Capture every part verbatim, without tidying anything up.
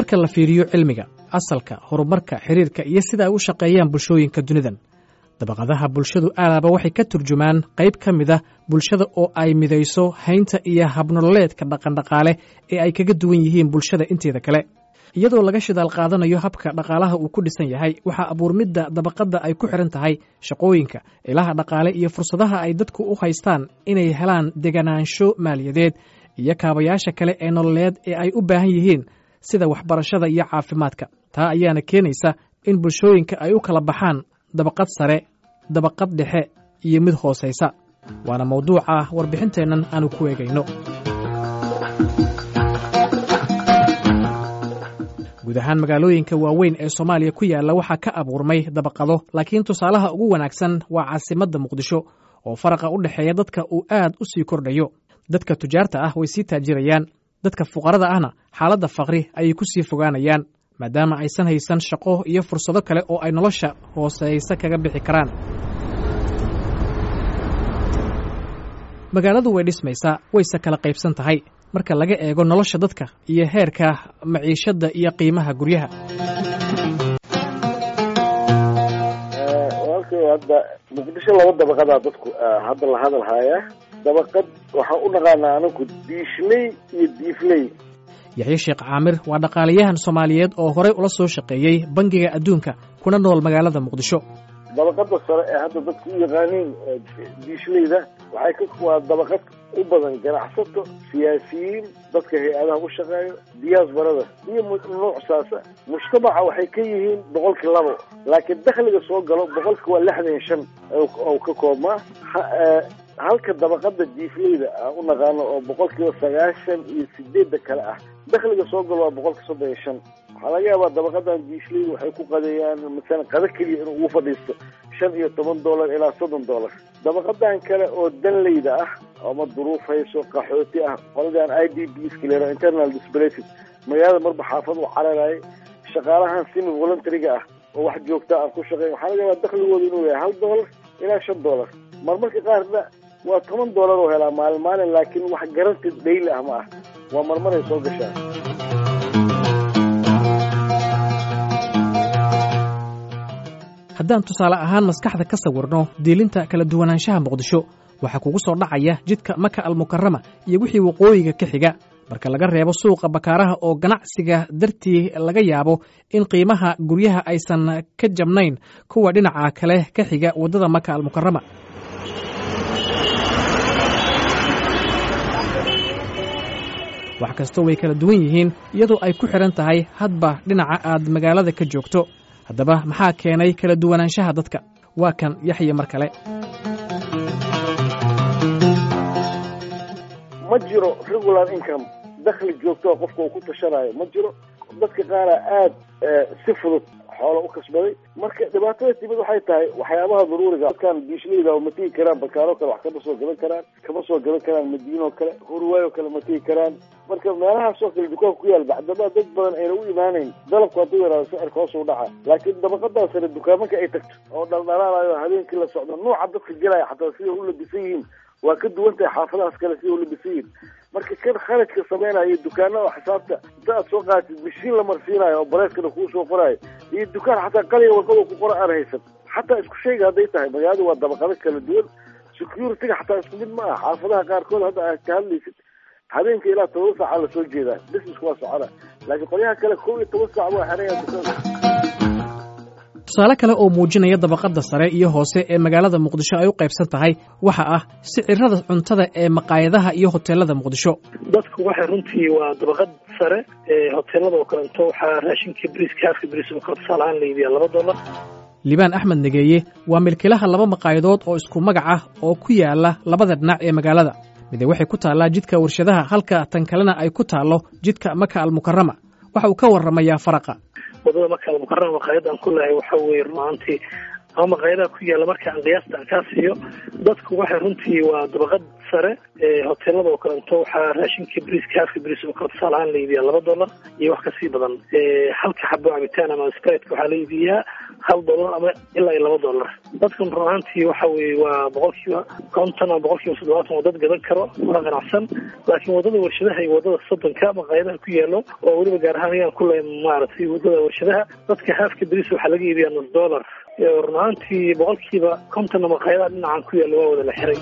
marka la fiiriyo cilmiga asalka horumarka xiriirka iyo sida ay u shaqeeyaan bulshooyinka dunidan dabaqadaha bulshadu aalaaba waxay ka turjumaan qayb ka mid ah bulshada oo ay midayso haynta iyo habnololeedka dhaqandhaqaale ee ay kaga duwan yihiin bulshada inteeda kale iyadoo laga shidaal qaadanayo habka dhaqaalaha uu ku dhisan yahay waxaa abuurmidda dabaqadda ay ku xihan tahay shaqooyinka ilaha dhaqaale iyo fursadaha ay dadku u haystaan inay helaan deganaansho maaliyadeed iyo kaabayaasha kale ee nololeed ee ay u baahan yihiin sida waxbarashada iyo caafimaadka taa ayaana keenaysa in bulshooyinka ay u kala baxaan dabaqad sare dabaqad dhexe iyo mid hoosaysa waana mawduuca warbixinteennan aanu ku eegayno guud ahaan magaalooyinka waaweyn ee Soomaaliya ku yaala waxaa ka abuurmay dabaqado laakiin tusaalaha ugu wanaagsan waa caasimadda Muqdisho oo faraqa u dhaxeeya dadka uu aad u sii kordhayo dadka tujaarta ah way sii taajirayaan dadka fuqarada ahna xaaladda faqri ayay ku sii fogaanayaan maadaama aysan haysan shaqo iyo fursado kale oo ay nolosha hooseysa kaga bixi karaan magaaladu way dhismaysaa wayse kala qaybsan tahay marka laga eego nolosha dadka iyo heerka maciishada iyo qiimaha guryaha walkii hadda Muqdisho laba dabaqad ah dadku hadda la hadal haya dabaqad waxa u dhaqaanaa anagu diishley iyo diifley yaxye sheekh caamir waa dhaqaalayahan Soomaaliyeed oo hore ula soo shaqeeyay bangiga adduunka kuna nool magaalada Muqdisho dabaqada sare ee hadda dadku u yaqaaniin diishleyda waxay ka waa dabaqad u badan ganacsato siyaasiyiin dadka hay'adaha u shaqeeyo diyaasbarada iyo nuucsaasa mujtamaca waxay ka yihiin boqolkiiba labo laakiin dakhliga soo galo boqolkiiba waa lixdan iyo shan oo ka koobmaa halka dabaqada diifleyda aan u naqaano oo boqolkiiba sagaashan iyo sideedda kale ah dakhliga soo galo waa boqolkiiba soddon iyo shan waxaa laga yaabaa dabaqadan diifleyda waxay ku qadeeyaan masalan qada keliya inuu ugu fadhiisto shan iyo toban dollar ilaa soddon dollar dabaqadan kale oo danleyda ah ama duruuf hayso qaxooti ah qoladan I D P skilera internal displaced magaalada marba xaafad u cararayay shaqaalahan semi voluntary-ga ah oo wax joogta aan ku shaqeyn waxaa laga yaabaa dakhligooda inuu yahay hal dollar ilaa shan dollar marmarka qaarna waa toban dollar oo helaa maalin maalin laakiin wax garanti daily ah ma ah waa marmaray soo gashaan haddaan tusaale ahaan maskaxda ka sawirno diilinta kala duwanaanshaha Muqdisho waxaa kugu soo dhacaya jidka Maka al-Mukarrama iyo wixii waqooyiga ka xiga marka laga reebo suuqa bakaaraha oo ganacsiga dartii laga yaabo in qiimaha guryaha aysan ka jabnayn kuwa dhinaca kale ka xiga wadada Maka al-Mukarrama wax kasta way kala duwan yihiin iyadoo ay ku xiran tahay hadba dhinaca aad magaalada ka joogto haddaba maxaa keenay kala duwanaanshaha dadka waa kan yaxye mar kale ma jiro regular income dakhli joogto qofka uu ku tashanayo ma jiro dadka qaar aad si fudud xoolo u kasbaday marka dhibaatada timid waxay tahay waxyaabaha daruuriga dadkan diishleyda oo matigi karaan bakaaro kale wax kama soo gaban karaan kama soo gaban karaan madiino kale hurwaayo kale matigi karaan marka meelahaas oo kale dukaan ku yaal bacdaba dad badan ayna u imaanayn dalabku hadduu yaraado sicirka hoos u dhaca laakiin dabaqadaa sare dukaamanka ay tagto oo dhaldhalaalayo habeenkii la socdo nooca dadka gelaya xataa sida u labisan yihiin waa ka duwan tahay xaafadahaas kale sida u labisan yihiin marka kan kharajka samaynayo dukaanada xisaabta inta aad soo qaatid mishiin la marsiinayo oo bareeskana kuu soo qorayo iyo dukaan xataa qaliga warqada ku qora aan haysan xataa isku shayga hadday tahay magaalada waa dabaqado kala duwan security-ga xataa isku mid ma aha xaafadaha qaarkood hadda aad ka hadlaysid habeenka ilaa toban saaca la soo jeedaa business waa socona laakiin qolyaha kale kow iyo toban saac waa xeraya dukaanka tusaale kale oo muujinaya dabaqada sare iyo hoose ee magaalada Muqdisho ay u qaybsan tahay waxa ah sicirrada cuntada ee maqaayadaha iyo hoteelada Muqdisho dadku waxay runtii waa dabaqad sare ee hoteelada oo kale waxa raashinka briiska halka briis oo kale salaan leeyahay laba dollar Libaan Axmed Nageeye waa milkiilaha laba maqaayadood oo isku magac ah oo ku yaala labada dhinac ee magaalada mid waxay ku taalaa jidka warshadaha halka tan kalena ay ku taalo jidka Maka al-Mukarrama waxa uu ka warramayaa faraqa wadada Maka al-Mukarrama maqaayadan kullahay waxa weey rumaantii ama maqaayadaha ku yaala marka aan qiyaasta ka siiyo dadku waxay runtii waa dabaqad sare hoteelada oo kalento waxaa raashinka briiska haafka briis oo kale tusaale ahaan la iibiyaa laba dollar iyo wax kasii badan. halka xabo cabitaan ama sprite waxaa la iibiyaa hal dollar ama ilaa iyo laba dollar. dadkan run ahaantii waxa weeye waa boqolkiiba konton ama boqolkiiba toddobaatan oo dad gadan karo waa ganacsan, laakiin wadada warshadaha iyo wadada soddonka maqaayadaha ku yaalo oo weliba gaar ahaan ayaan ku leeyahay maaragtay wadada warshadaha dadka haafka briis waxaa laga iibiyaa nus dollar. run ahaantii boqolkiiba konton maqaayadaha dhinacan ku yaalo waa wada la xiray.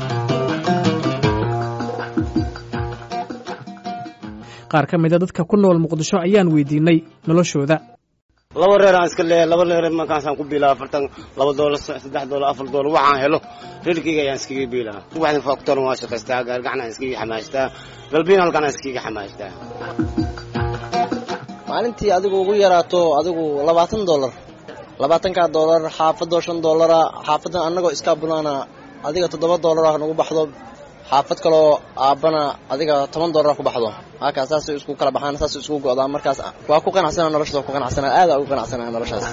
qaar ka mid a dadka ku nool muqdisho ayaan weydiinay noloshooda. laba reer aan iska leeyahay, laba reer markaasaan ku biilaa afartan laba doolar saddex doolar afar doolar waxaan helo reerkayga ayaan iskaga biilaa. waxaan faktor waa shaqaystaa, gaargacan aan iskaga xamaastaa, galbiin halkan aan iskaga xamaastaa. maalintii adigu ugu yaraato adigu labaatan doolar labaatanka doolar xaafadoo shan doolara xaafadan annagoo iska bunaana adiga toddoba doolar ah nagu baxdo, xaafad kaloo aabbana adiga toban doolar ku baxdo. halkaas saas isku kala baxaan, saas isku go'daan. markaas waa ku qanacsanaa noloshaas, ku qanacsanaa aad ugu qanacsanaa noloshaas.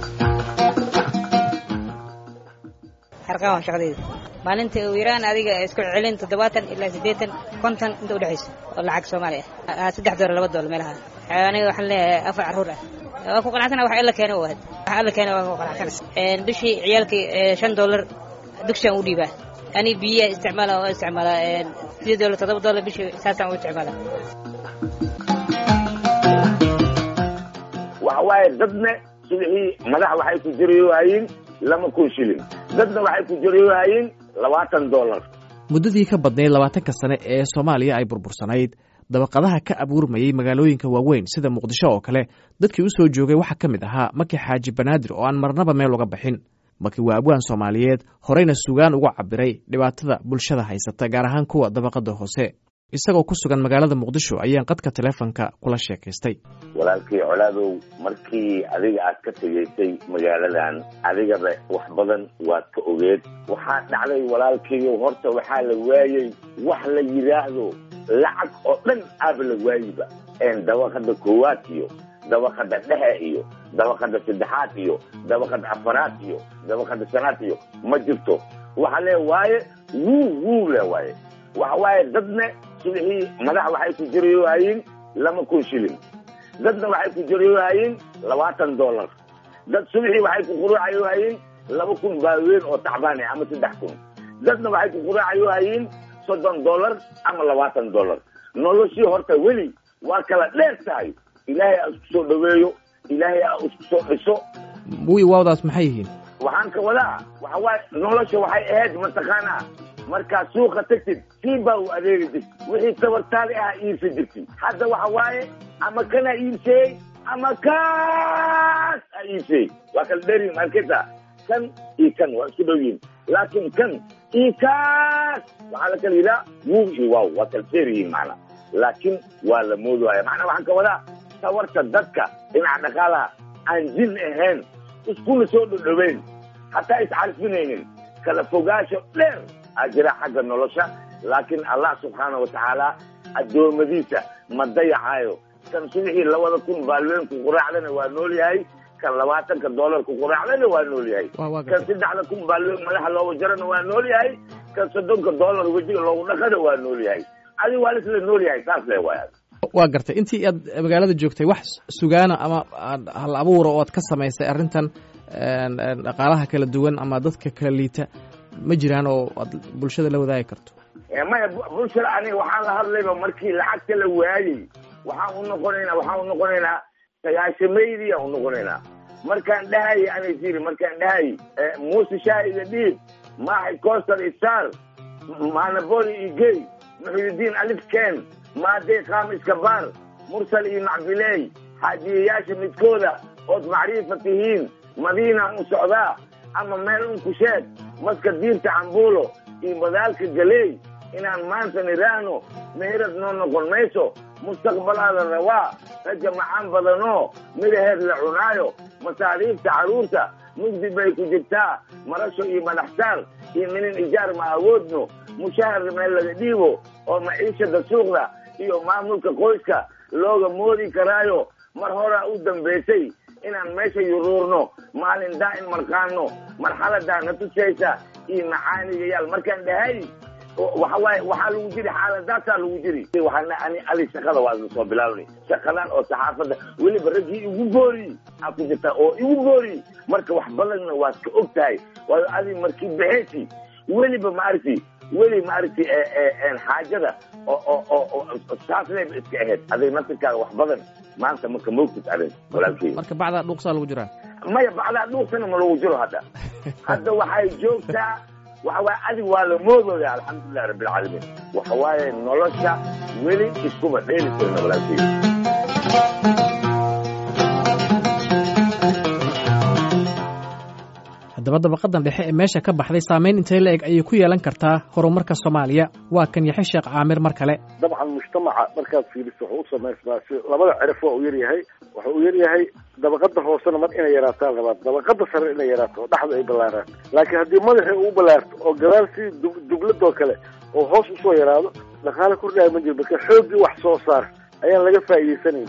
harqaan waa shaqadeeda maalintii ugu yaraan adiga isku celin toddobaatan ilaa siddeetan konton inta u dhaxayso oo lacag Soomaali ah saddex doolar laba doolar meelaha. aniga waxaan leeyahay afar carruur ah waa ku qanacsanaa wax illa keeno waad wax illa keeno waa ku qanacsanaa. bishii ciyaalkii shan doolar dugsiyan u dhiibaa. ani biyo isticmaala oo isticmaala siddeed doolar toddoba doolar bishii saasaan u isticmaala. waxa waaye dadna sidii madax waxay ku jiriyeen lama kun shilin, dadna waxay ku jiriyeen labaatan doolar. muddadii ka badnayd labaatanka sane ee Soomaaliya ay burbursanayd, dabaqadaha ka abuurmayay magaalooyinka waaweyn sida Muqdisho oo kale, dadkii u soo joogay waxa ka mid ahaa Maki Xaaji Banaadir oo aan marnaba meel uga bixin. Maki waa abwaan Soomaaliyeed, horeyna sugaan uga cabiray dhibaatada bulshada haysata gaar ahaan kuwa dabaqada hoose. isagoo ku sugan magaalada Muqdisho ayaan qadka teleefanka kula sheekaystay. walaalkii colaadow, markii adiga aad ka tegaysay magaaladan adigaba wax badan waad ka ogeed. waxaa dhacday walaalkiiyo horta waxaa la waayey wax la yidhaahdo lacag oo dhan aaba la waayiba. dabaqada koowaad iyo dabaqada dhexe iyo dabaqada saddexaad iyo dabaqada afaraad iyo dabaqada shanaad iyo ma jirto. waxa lee waaye wuu wuu le waaye waxa waaye dadna sidii madax waxay ku jiriyeen lama kun shilin, dadna waxay ku jiriyeen labaatan doolar, dad sidii waxay ku quraacayeen laba kun baaweyn oo tacbaan ama saddex kun, dadna waxay ku quraacayeen soddon doolar ama labaatan doolar. noloshii horta weli waa kala dheer tahay. ilaahay aa isku soo dhaweeyo, ilaahay aa isku soo dhiso. buwi waawdaas maxay yihiin? waxaan ka wadaa waxa waaye nolosha waxay ahayd mataqaanaa markaad suuqa tagtid sii baa u adeegi jirtay, wixii tabartaadi ah iibsa jirtay. hadda waxa waaye ama kana iibsayey ama kaas a iibsayey. waa kala dheeriin marketa kan iyo kan waa isku dhow yihin, laakiin kan iyo kaas waxaa la kala yidhaha wuu iyo waaw waa kala dheeriyihin macna, laakiin waa la moodaya. macnaa waxaan ka wadaa tawarta dadka dhinaca dhaqaalaha aan jin ahayn, iskuna soo dhodhoweyn, hataa iscarfinaynin, kala fogaasho dheer aa jira xagga nolosha. laakiin allah subxaana watacaala addoommadiisa ma dayacaayo. kan sidixii labada kun baalweenku quraacdana waa nool yahay, kan labaatanka doolarku quraacdana waa nool yahay, kan saddexda kun baalween madaxa loogu jarana waa nool yahay, kan soddonka doolar wejiga loogu dhaqana waa nool yahay. adiga waa lisla nool yahay, saas le waaya. waa gartay intii aad magaalada joogtay wax sugaana ama hal abuura oo aad ka samaysay arrintan dhaqaalaha kala duwan ama dadka kala liita ma jiraan oo aad bulshada la wadaagi karto? maya bulshada aniga waxaan la hadlayba markii lacagta la waayey waxaan u noqonaynaa waxaan u noqonaynaa sagaashameydii aan u noqonaynaa. markaan dhahay anay jiri markaan dhahay muuse shaahiga dhiib, maaxay coastal star, maanaboli iyo gey, muxididiin alifkeen, maadey qaam iskabaar, mursal iyo macbiley, xaajiyayaasha midkooda ood macriifa tihiin, madiina u socdaa ama meel un ku sheeg, maska diirta cambuulo iyo madaalka galey, inaan maanta niraahno meherad noo noqon mayso, mustaqbalaada rawaa raja macaan badanoo midaheed la cunaayo, masaariifta carruurta mugdi bay ku jirtaa, marasho iyo madaxsaar iyo minin ijaar ma awoodno, mushahar meel laga dhiibo oo maciishada suuqda iyo maamulka qoyska looga moodi karaayo. mar horaa u dambaysay inaan meesha yuruurno, maalin daa'in marqaano, marxaladaa na tusaysa iyo macaanigayaal. markaan dhahay waxa waaye waxaa lagu jiri xaaladaasaa lagu jiri waxaana ani ali shaqada waa soo bilaabnay shaqadan oo saxaafadda weliba raggii igu booriyey aa ku jirtaa oo igu booriyey marka wax badanna waad ka og tahay waayo adi markii bixeesi weliba maaragti weli maaragti xaajada oo saasnayba iska ahayd aday naftirkaaga wax badan maanta marka moogtid arin walaalkey marka bacdaa dhuuqsaa lagu jiraa maya bacdaa dhuuqsana ma lagu jiro hadda hadda waxay joogtaa waxa waaye adig waa la moodooya alxamdulilahi rabbilcaalamiin waxa waaye nolosha weli iskuma dheeli karna walaalkey haddaba dabaqadan dhexe ee meesha ka baxday saamayn intay la eg ayay ku yeelan kartaa horumarka soomaaliya waa kan yaxe sheekh caamir mar kale dabcan mujtamaca markaad fiiriso wuxuu u samaysmaa si labada cirif waa u yaryahay wuxuu u yaryahay dabaqada hoosena mar inay yaraataan labaad dabaqada sare inay yaraato oo dhexda ay ballaaraan laakiin haddii madaxii uu ballaarto oo gadaal si dugladoo kale oo hoos usoo yaraado dhaqaale kordhaya ma jiro marka xooggii wax soo saar ayaan laga faa'iidaysanayn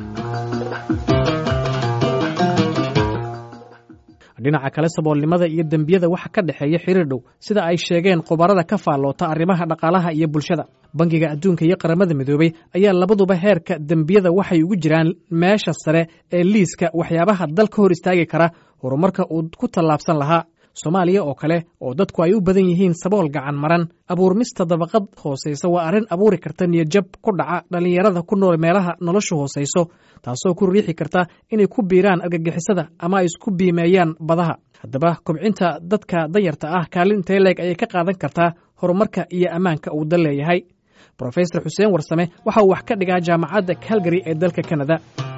dhinaca kale saboolnimada iyo dembiyada waxa ka dhexeeya xiriir dhow sida ay sheegeen khubarada ka faalloota arrimaha dhaqaalaha iyo bulshada bangiga adduunka iyo qaramada midoobay ayaa labaduba heerka dembiyada waxay ugu jiraan meesha sare ee liiska waxyaabaha dal ka hor istaagi kara horumarka uu ku tallaabsan lahaa soomaaliya oo kale oo dadku ay u badan yihiin sabool gacan maran abuurmista dabaqad hoosaysa waa arrin abuuri karta niyadjab ku dhaca dhallinyarada ku nool meelaha noloshu hoosayso taasoo ku riixi karta inay ku biiraan argagixisada ama ay isku biimeeyaan badaha haddaba kobcinta dadka danyarta ah kaalintee leeg ayay ka qaadan kartaa horumarka iyo ammaanka uu dal leeyahay brofesor xuseen warsame waxa uu wax ka dhigaa jaamacadda calgary ee dalka canada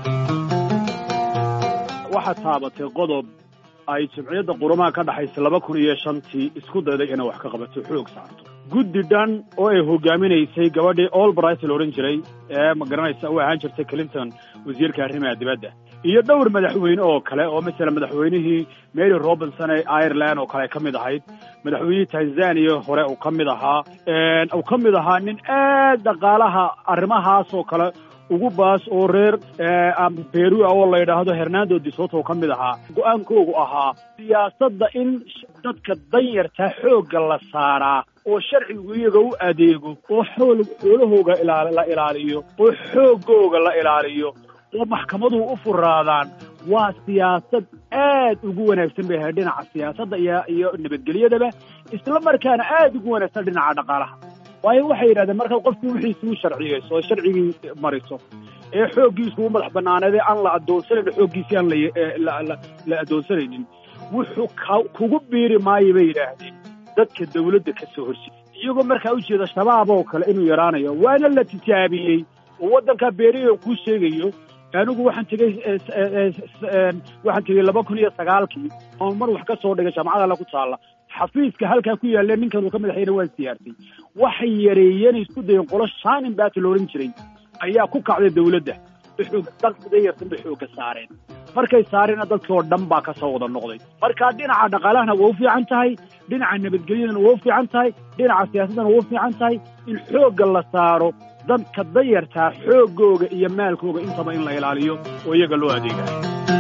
waxaa taabatay qodob ay jimciyadda qurumaha ka dhaxaysa laba kun iyo shantii isku dayday inay wax ka qabato xoog saarto guddi dhan oo ay hogaaminaysay gabadhii olbright la odhan jiray ee ma garanaysa u ahaan jirtay clinton wasiirka arrimaha dibadda iyo dhowr madaxweyne oo kale oo masala madaxweynihii mary robinson ee ireland oo kale ay ka mid ahayd madaxweynihii tanzania hore uu ka mid ahaa uu ka mid ahaa nin aad dhaqaalaha arrimahaas oo kale ugu baas oo reer peru oo la yidhaahdo hernando de soto ka mid ahaa go-aankoogu ahaa siyaasadda in dadka danyarta xoogga la saaraa oo sharcigu iyaga u adeego oo xool xoolahooga ilaal la ilaaliyo oo xooggooga la ilaaliyo oo maxkamaduhu u furaadaan waa siyaasad aad ugu wanaagsan bay ahayd dhinaca siyaasadda iyo iyo nabadgelyadaba isla markaana aad ugu wanaagsan dhinaca dhaqaalaha waayo waxay yidhahdeen markaad qofku wixiisa u sharciyeyso oo sharcigii mariso ee xooggiisu u madax banaanade aan la adoonsanayn xooggiisii aan la la adoonsanaynin wuxuu kugu biiri maayo bay yidhaahdeen dadka dawladda ka soo horjeeda iyagoo markaa ujeeda shabaab oo kale inuu yaraanayo waana la tijaabiyey oo waddanka beeriyo kuu sheegayo anigu waxaan tegey waxaan tegey laba kun iyo sagaalkii oo mar wax ka soo dhigay jaamacada la ku taalla xafiiska halkaa ku yaalla ninkan uu ka madaxayna waan siyaartay waxay yareeyeen isku dayeen qolo shaanin baati la odhan jiray ayaa ku kacday dawladda xoog dayartan bay xoogga saareen markay saareenna dadkii oo dhan baa ka soo wada noqday marka dhinaca dhaqaalahana waa u fiican tahay dhinaca nabadgelyadana waa u fiican tahay dhinaca siyaasaddana waa u fiican tahay in xoogga la saaro dadka dayartaa xooggooga iyo maalkooga intaba in la ilaaliyo oo iyaga loo adeegayo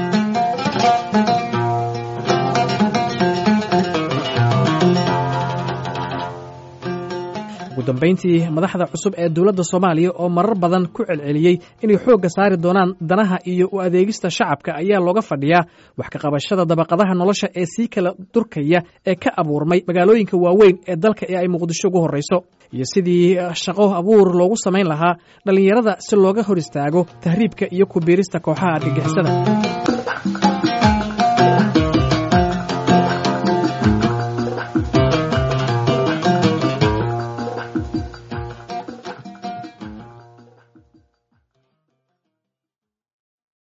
ugu dambayntii madaxda cusub ee dowladda soomaaliya oo marar badan ku celceliyey inay xoogga saari doonaan danaha iyo u adeegista shacabka ayaa looga fadhiyaa wax ka qabashada dabaqadaha nolosha ee sii kala durkaya ee ka abuurmay magaalooyinka waaweyn ee dalka ee ay muqdisho ugu horrayso iyo sidii shaqo abuur loogu samayn lahaa dhallinyarada si looga hor istaago tahriibka iyo ku biirista kooxaha argagixisada